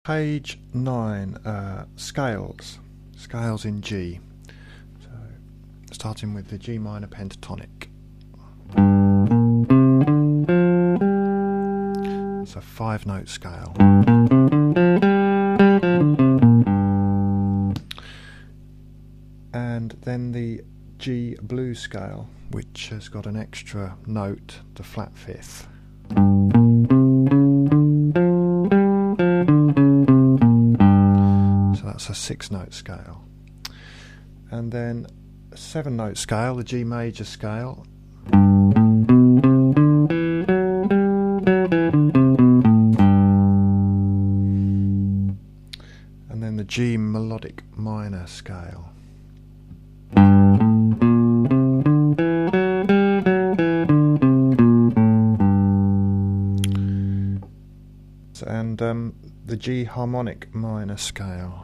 Page 9, scales in G. So, starting with the G minor pentatonic. It's a 5-note scale. And then the G blues scale, which has got an extra note, the flat fifth. That's a 6-note scale. And then a 7-note scale, the G major scale. And then the G melodic minor scale. And the G harmonic minor scale.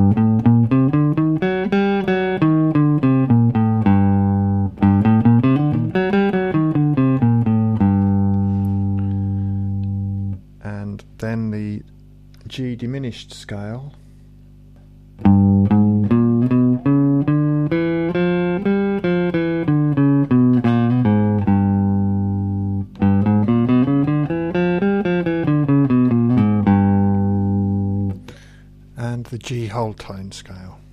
And then the G diminished scale. And the G whole tone scale.